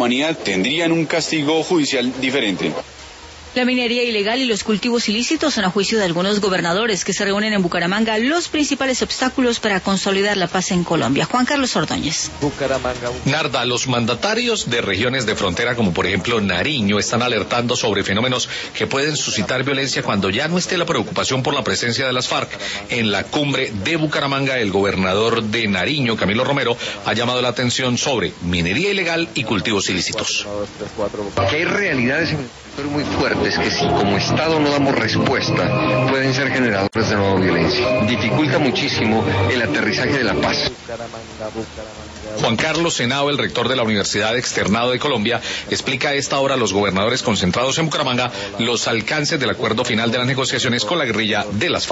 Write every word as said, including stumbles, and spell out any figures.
humanidad tendrían un castigo judicial diferente. La minería ilegal y los cultivos ilícitos son, a juicio de algunos gobernadores que se reúnen en Bucaramanga, los principales obstáculos para consolidar la paz en Colombia. Juan Carlos Ordóñez. Bucaramanga. Narda, los mandatarios de regiones de frontera, como por ejemplo Nariño, están alertando sobre fenómenos que pueden suscitar violencia cuando ya no esté la preocupación por la presencia de las FARC. En la cumbre de Bucaramanga, el gobernador de Nariño, Camilo Romero, ha llamado la atención sobre minería ilegal y cultivos ilícitos. Que hay realidades muy fuertes que si como Estado no damos respuesta pueden ser generadores de nueva violencia. Dificulta muchísimo el aterrizaje de la paz. Juan Carlos Henao, el rector de la Universidad Externado de Colombia, explica a esta hora a los gobernadores concentrados en Bucaramanga los alcances del acuerdo final de las negociaciones con la guerrilla de las FARC.